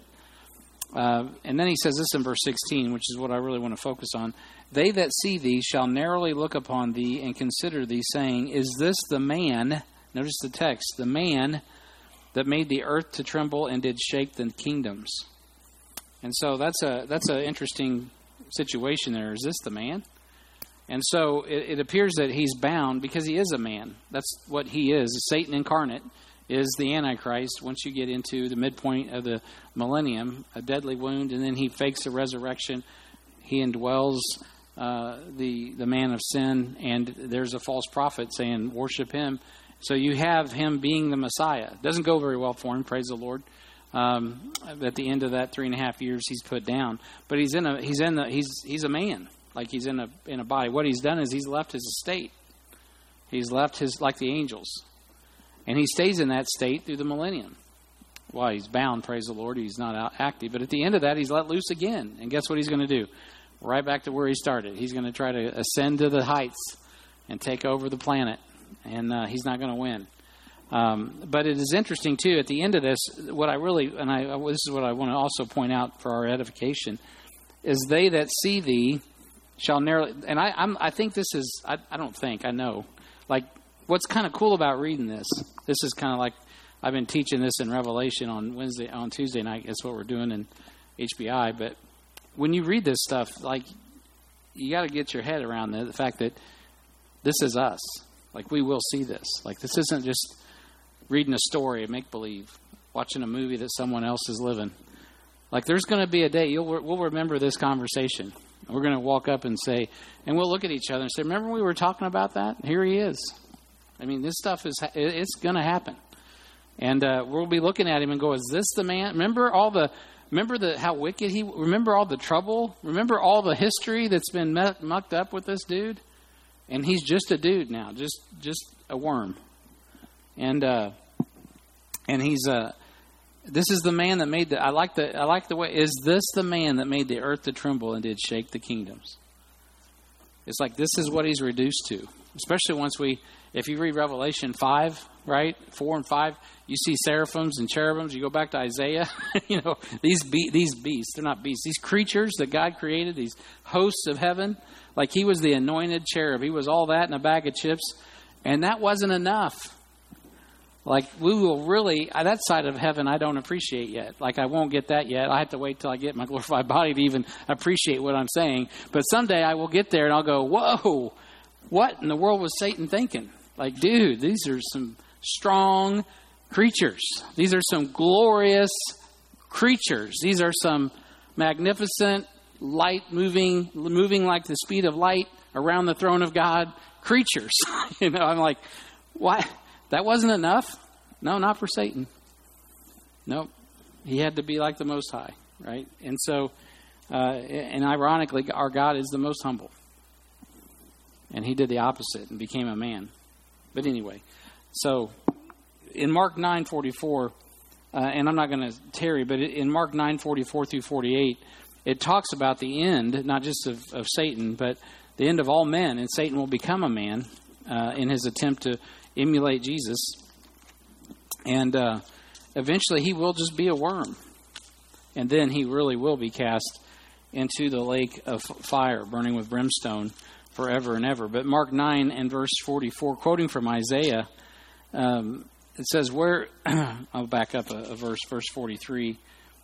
Uh, and then he says this in verse sixteen, which is what I really want to focus on. They that see thee shall narrowly look upon thee and consider thee, saying, is this the man, notice the text, the man that made the earth to tremble and did shake the kingdoms. And so that's a that's an interesting situation there. Is this the man? And so it, it appears that he's bound because he is a man. That's what he is. Satan incarnate is the Antichrist once you get into the midpoint of the millennium, a deadly wound, and then he fakes a resurrection. He indwells uh, the, the man of sin, and there's a false prophet saying, worship him. So you have him being the Messiah. Doesn't go very well for him, praise the Lord. Um, at the end of that three and a half years, he's put down. But he's in a he's in the he's he's a man, like he's in a in a body. What he's done is he's left his estate. He's left his like the angels, and he stays in that state through the millennium. Well, he's bound, praise the Lord. He's not out active. But at the end of that, he's let loose again. And guess what he's going to do? Right back to where he started. He's going to try to ascend to the heights and take over the planet. And uh, he's not going to win. Um, but it is interesting, too, at the end of this, what I really, and I this is what I want to also point out for our edification, is they that see thee shall narrowly, and I I'm, I think this is, I, I don't think, I know, like, what's kind of cool about reading this, this is kind of like, I've been teaching this in Revelation on Wednesday, on Tuesday night, that's what we're doing in H B I, but when you read this stuff, like, you got to get your head around the, the fact that this is us. Like, we will see this. Like, this isn't just reading a story, a make-believe, watching a movie that someone else is living. Like, there's going to be a day, you'll, we'll remember this conversation. We're going to walk up and say, and we'll look at each other and say, remember we were talking about that? Here he is. I mean, this stuff is, it's going to happen. And uh, we'll be looking at him and go, is this the man? Remember all the, remember the how wicked he, remember all the trouble? Remember all the history that's been mucked up with this dude? And he's just a dude now, just just a worm. And uh, and he's uh, this is the man that made the. I like the I like the way. Is this the man that made the earth to tremble and did shake the kingdoms? It's like this is what he's reduced to. Especially once we, if you read Revelation five, right, four and five, you see seraphims and cherubims. You go back to Isaiah, you know these be- these beasts. They're not beasts. These creatures that God created, these hosts of heaven. Like he was the anointed cherub. He was all that in a bag of chips. And that wasn't enough. Like we will really, that side of heaven I don't appreciate yet. Like I won't get that yet. I have to wait till I get my glorified body to even appreciate what I'm saying. But someday I will get there and I'll go, whoa, what in the world was Satan thinking? Like, dude, these are some strong creatures. These are some glorious creatures. These are some magnificent, light moving, moving like the speed of light around the throne of God creatures. You know, I'm like, why? That wasn't enough? No, not for Satan. Nope. He had to be like the Most High, right? And so, uh, and ironically, our God is the most humble. And he did the opposite and became a man. But anyway, so in Mark nine forty-four, uh, and I'm not going to tarry, but in Mark nine forty-four through forty-eight, it talks about the end, not just of, of Satan, but the end of all men. And Satan will become a man uh, in his attempt to emulate Jesus. And uh, eventually he will just be a worm. And then he really will be cast into the lake of fire, burning with brimstone forever and ever. But Mark nine and verse forty-four, quoting from Isaiah, um, it says, where, I'll back up a, a verse, verse forty-three.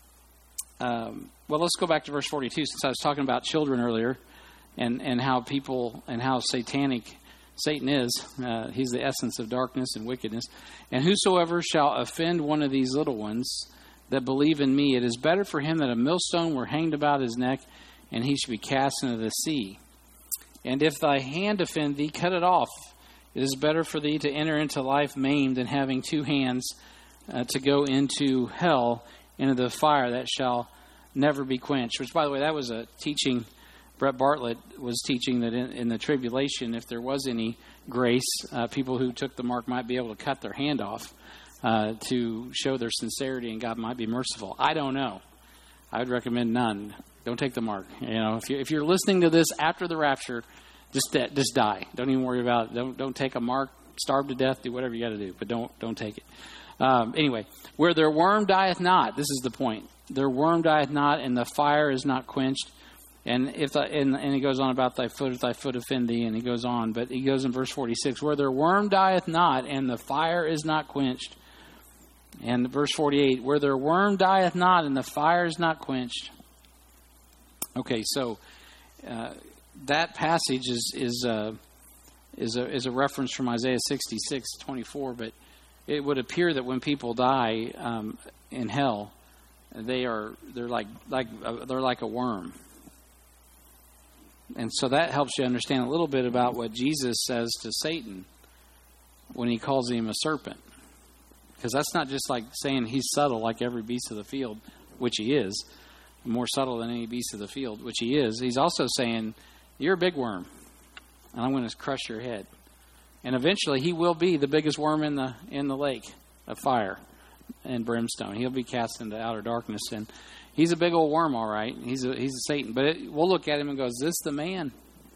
Um, well, let's go back to verse forty-two, since I was talking about children earlier, and, and how people, and how satanic Satan is. Uh, he's the essence of darkness and wickedness. And whosoever shall offend one of these little ones that believe in me, it is better for him that a millstone were hanged about his neck, and he should be cast into the sea. And if thy hand offend thee, cut it off. It is better for thee to enter into life maimed than having two hands uh, to go into hell, into the fire that shall never be quenched. Which, by the way, that was a teaching. Brett Bartlett was teaching that in, in the tribulation, if there was any grace, uh, people who took the mark might be able to cut their hand off uh, to show their sincerity, and God might be merciful. I don't know. I would recommend none. Don't take the mark. You know, if you if you're listening to this after the rapture, just just die. Don't even worry about it. Don't don't take a mark. Starve to death. Do whatever you got to do, but don't don't take it. Um, anyway, where their worm dieth not. This is the point. Their worm dieth not, and the fire is not quenched. And if the, and, and he goes on about thy foot, if thy foot offend thee, and he goes on. But he goes in verse forty-six, where their worm dieth not, and the fire is not quenched. And verse forty-eight, where their worm dieth not, and the fire is not quenched. Okay, so uh, that passage is is uh, is a is a reference from Isaiah sixty-six twenty-four. But it would appear that when people die um, in hell, they are they're like like uh, they're like a worm. And so that helps you understand a little bit about what Jesus says to Satan when he calls him a serpent. Because that's not just like saying he's subtle like every beast of the field, which he is, more subtle than any beast of the field, which he is. He's also saying, you're a big worm, and I'm going to crush your head. And eventually he will be the biggest worm in the in the lake of fire and brimstone. He'll be cast into outer darkness, and he's a big old worm, all right. He's a, he's a Satan. But it, we'll look at him and go, is this the man?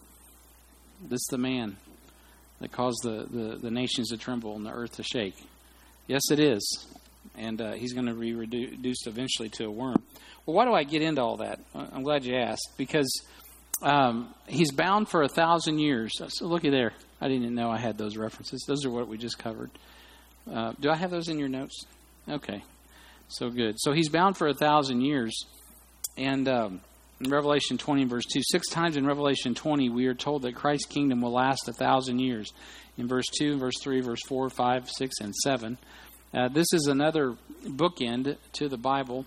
This the man that caused the, the, the nations to tremble and the earth to shake? Yes, it is. And uh, he's going to be reduced eventually to a worm. Well, why do I get into all that? I'm glad you asked. Because um, he's bound for a thousand years. So looky there. I didn't know I had those references. Those are what we just covered. Uh, do I have those in your notes? Okay. So good. So he's bound for a thousand years. And um, in Revelation twenty, verse two, six times in Revelation twenty, we are told that Christ's kingdom will last a thousand years. In verse two, verse three, verse four, five, six, and seven. Uh, this is another bookend to the Bible.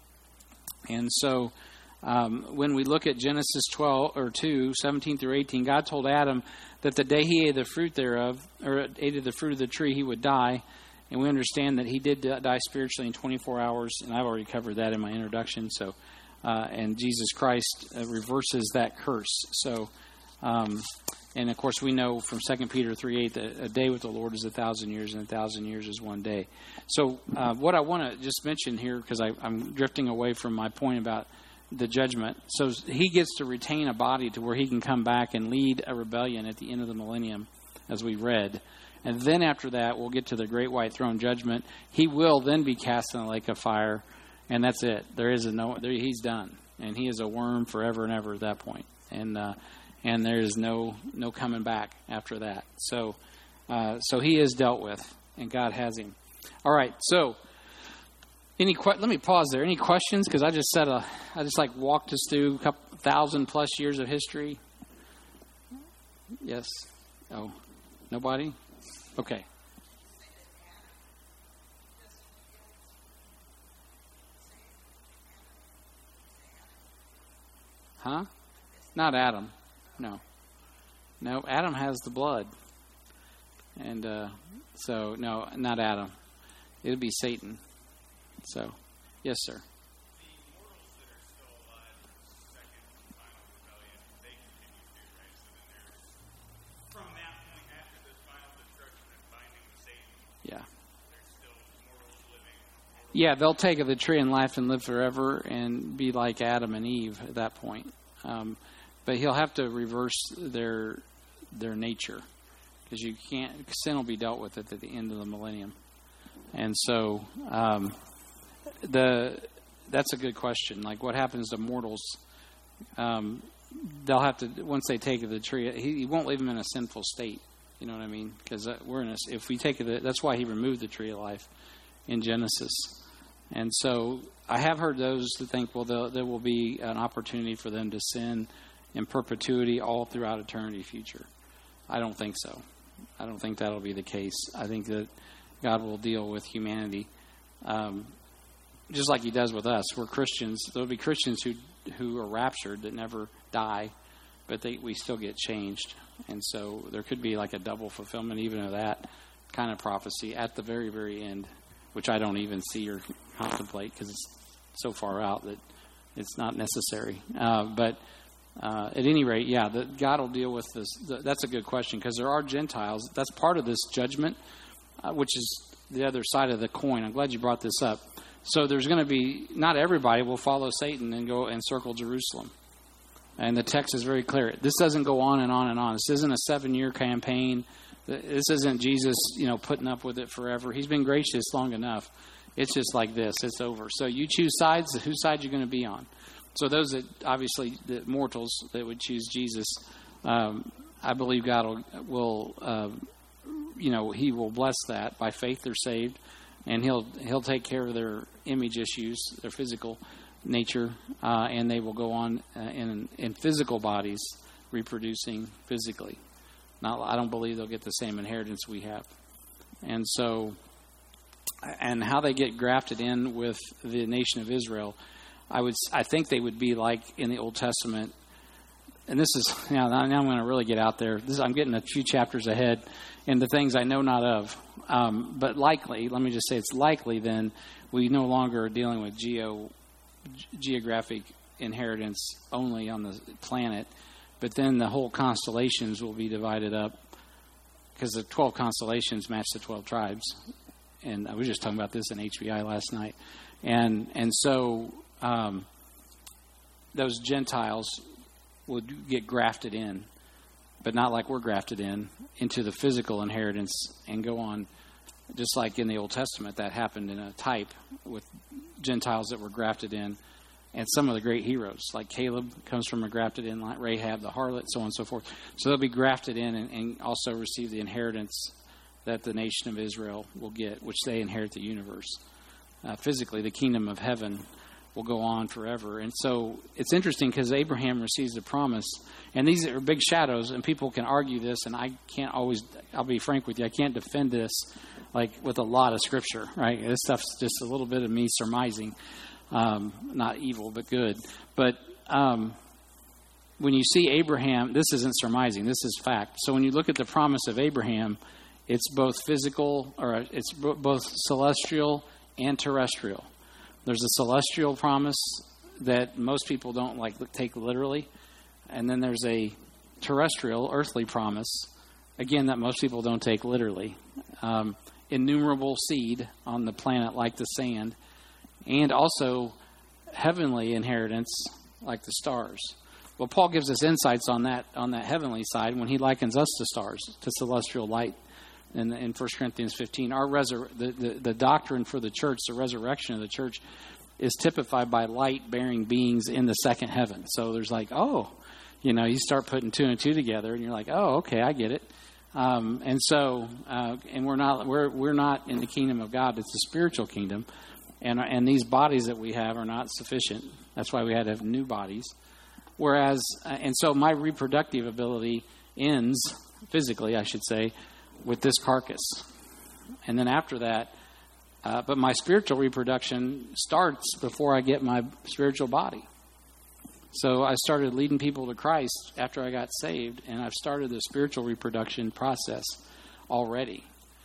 And so um, when we look at Genesis twelve or two, seventeen through eighteen, God told Adam that the day he ate the fruit thereof, or ate of the fruit of the tree, he would die. And we understand that he did die spiritually in twenty-four hours, and I've already covered that in my introduction. So, uh, and Jesus Christ uh, reverses that curse. So, um, and of course, we know from Second Peter three eight that a day with the Lord is a thousand years, and a thousand years is one day. So, uh, what I want to just mention here, because I'm drifting away from my point about the judgment. So, he gets to retain a body to where he can come back and lead a rebellion at the end of the millennium, as we read. And then after that, we'll get to the great white throne judgment. He will then be cast in the lake of fire, and that's it. There is a no. There, he's done, and he is a worm forever and ever at that point. And uh, and there is no no coming back after that. So uh, so he is dealt with, and God has him. All right. So any que- let me pause there. Any questions? Because I just said a I just like walked us through a couple thousand plus years of history. Yes. Oh, nobody. Okay. Huh? Not Adam. No. No, Adam has the blood. And uh, so, no, not Adam. It'll be Satan. So, yes, sir. Yeah, they'll take of the tree and life and live forever and be like Adam and Eve at that point. Um, but he'll have to reverse their their nature, because you can't. Sin will be dealt with at the end of the millennium, and so um, the that's a good question. Like, what happens to mortals? Um, they'll have to, once they take of the tree. He, he won't leave them in a sinful state. You know what I mean? Because we're in a. If we take of the, that's why he removed the tree of life in Genesis. And so I have heard those that think, well, there will be an opportunity for them to sin in perpetuity all throughout eternity future. I don't think so. I don't think that'll be the case. I think that God will deal with humanity um, just like he does with us. We're Christians. There'll be Christians who who are raptured that never die, but they, we still get changed. And so there could be like a double fulfillment even of that kind of prophecy at the very, very end, which I don't even see or contemplate because it's so far out that it's not necessary. Uh, but uh, at any rate, yeah, the, God will deal with this. The, that's a good question, because there are Gentiles. That's part of this judgment, uh, which is the other side of the coin. I'm glad you brought this up. So there's going to be, not everybody will follow Satan and go and circle Jerusalem. And the text is very clear. This doesn't go on and on and on. This isn't a seven-year campaign. This isn't Jesus, you know, putting up with it forever. He's been gracious long enough. It's just like this. It's over. So you choose sides. Whose side you're going to be on? So those that, obviously, the mortals that would choose Jesus, um, I believe God will, will uh, you know, he will bless that. By faith they're saved. And he'll he'll take care of their image issues, their physical nature, uh, and they will go on uh, in in physical bodies, reproducing physically. Not, I don't believe they'll get the same inheritance we have. And so, and how they get grafted in with the nation of Israel, I would, I think they would be like in the Old Testament. And this is, you know, now I'm going to really get out there. This, I'm getting a few chapters ahead in the things I know not of. Um, but likely, let me just say it's likely then we no longer are dealing with geo, geographic inheritance only on the planet. But then the whole constellations will be divided up, because the twelve constellations match the twelve tribes. And I was just talking about this in H B I last night. And and so um, those Gentiles would get grafted in, but not like we're grafted in, into the physical inheritance and go on, just like in the Old Testament that happened in a type with Gentiles that were grafted in. And some of the great heroes, like Caleb, comes from a grafted in, like Rahab the harlot, so on and so forth. So they'll be grafted in and, and also receive the inheritance that the nation of Israel will get, which they inherit the universe. Uh, physically, the kingdom of heaven will go on forever. And so it's interesting because Abraham receives a promise. And these are big shadows, and people can argue this, and I can't always, I'll be frank with you, I can't defend this like with a lot of scripture, right? This stuff's just a little bit of me surmising. Um, not evil, but good. But um, when you see Abraham, this isn't surmising, this is fact. So when you look at the promise of Abraham, it's both physical, or it's b- both celestial and terrestrial. There's a celestial promise that most people don't like take literally, and then there's a terrestrial, earthly promise, again, that most people don't take literally. Um, innumerable seed on the planet like the sand. And also heavenly inheritance like the stars. Well, Paul gives us insights on that on that heavenly side when he likens us to stars, to celestial light. In, in First Corinthians fifteen, our resur- the, the, the doctrine for the church, the resurrection of the church, is typified by light-bearing beings in the second heaven. So there's like, oh, you know, you start putting two and two together, and you're like, oh, okay, I get it. Um, and so, uh, and we're not we're we're not in the kingdom of God; it's a spiritual kingdom. And and these bodies that we have are not sufficient. That's why we had to have new bodies. Whereas, and so my reproductive ability ends, physically I should say, with this carcass. And then after that, uh, but my spiritual reproduction starts before I get my spiritual body. So I started leading people to Christ after I got saved, and I've started the spiritual reproduction process already.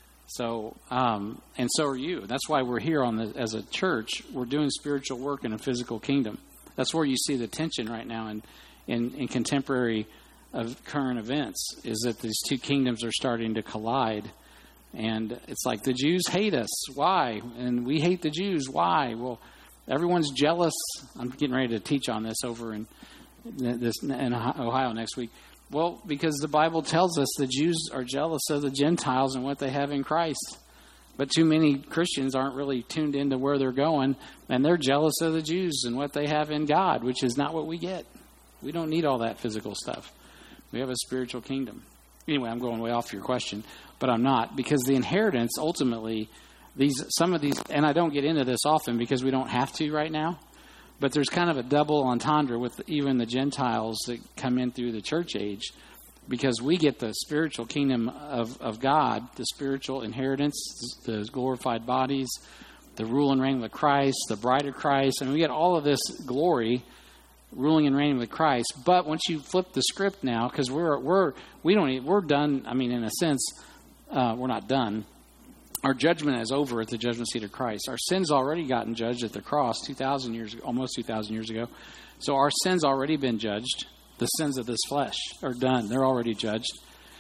So, um, and so are you. That's why we're here on the, as a church. We're doing spiritual work in a physical kingdom. That's where you see the tension right now in, in, in contemporary of current events, is that these two kingdoms are starting to collide. And it's like the Jews hate us. Why? And we hate the Jews. Why? Well, everyone's jealous. I'm getting ready to teach on this over in, this, in Ohio next week. Well, because the Bible tells us the Jews are jealous of the Gentiles and what they have in Christ. But too many Christians aren't really tuned into where they're going, and they're jealous of the Jews and what they have in God, which is not what we get. We don't need all that physical stuff. We have a spiritual kingdom. Anyway, I'm going way off your question, but I'm not, because the inheritance ultimately, these some of these, and I don't get into this often because we don't have to right now, but there's kind of a double entendre with even the Gentiles that come in through the church age, because we get the spiritual kingdom of, of God, the spiritual inheritance, the glorified bodies, the rule and reign with Christ, the bride of Christ, and we get all of this glory, ruling and reigning with Christ. But once you flip the script now, because we're we're we don't we're done. I mean, in a sense, uh, we're not done. Our judgment is over at the judgment seat of Christ. Our sins already gotten judged at the cross two thousand years, almost two thousand years ago. So our sins already been judged. The sins of this flesh are done. They're already judged.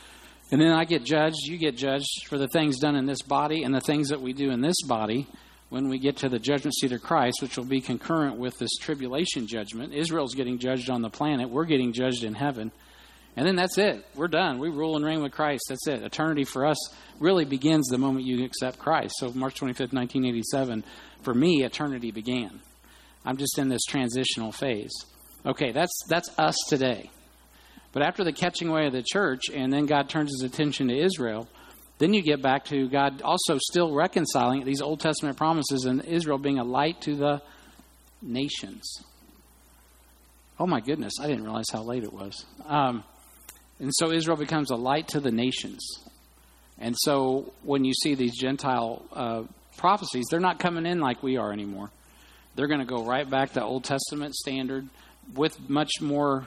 And then I get judged. You get judged for the things done in this body and the things that we do in this body when we get to the judgment seat of Christ, which will be concurrent with this tribulation judgment. Israel's getting judged on the planet. We're getting judged in heaven. And then that's it. We're done. We rule and reign with Christ. That's it. Eternity for us really begins the moment you accept Christ. So March twenty-fifth, nineteen eighty-seven, for me, eternity began. I'm just in this transitional phase. Okay, that's that's us today. But after the catching away of the church, and then God turns his attention to Israel, then you get back to God also still reconciling these Old Testament promises and Israel being a light to the nations. Oh my goodness, I didn't realize how late it was. Um, and so Israel becomes a light to the nations. And so when you see these Gentile uh, prophecies, they're not coming in like we are anymore. They're going to go right back to Old Testament standard with much more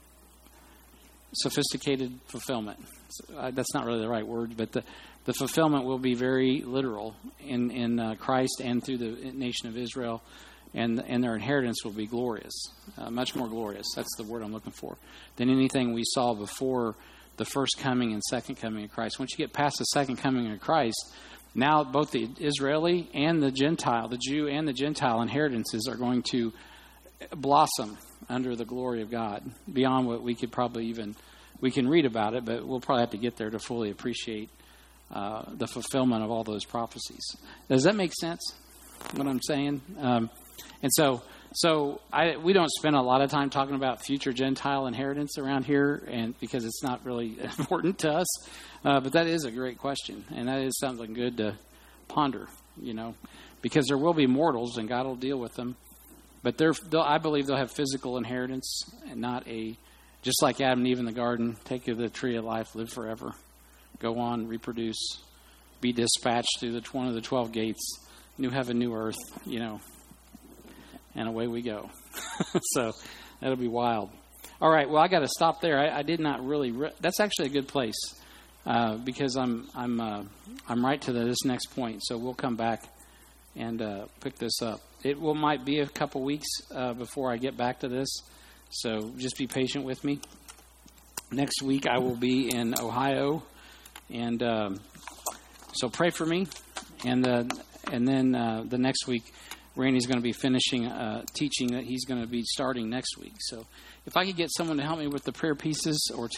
sophisticated fulfillment. Uh, that's not really the right word, but the, the fulfillment will be very literal in, in uh, Christ and through the nation of Israel, and and their inheritance will be glorious, uh, much more glorious. That's the word I'm looking for, than anything we saw before the first coming and second coming of Christ. Once you get past the second coming of Christ, now both the Israeli and the Gentile, the Jew and the Gentile inheritances are going to blossom under the glory of God beyond what we could probably even, we can read about it, but we'll probably have to get there to fully appreciate uh, the fulfillment of all those prophecies. Does that make sense, what I'm saying? Um, and so so I, we don't spend a lot of time talking about future Gentile inheritance around here, and because it's not really important to us, uh, but that is a great question, and that is something good to ponder, you know, because there will be mortals, and God will deal with them. But they're, I believe they'll have physical inheritance and not a, just like Adam and Eve in the garden, take of the tree of life, live forever, go on, reproduce, be dispatched through the one of the twelve gates, new heaven, new earth, you know, and away we go. So that'll be wild. All right, well, I got to stop there. I, I did not really. Re- that's actually a good place uh, because I'm I'm uh, I'm right to the, this next point. So we'll come back and uh, pick this up. It will might be a couple weeks uh, before I get back to this, so just be patient with me. Next week I will be in Ohio, and um, so pray for me. And uh, and then uh, the next week, Randy's going to be finishing uh, teaching that he's going to be starting next week. So if I could get someone to help me with the prayer pieces or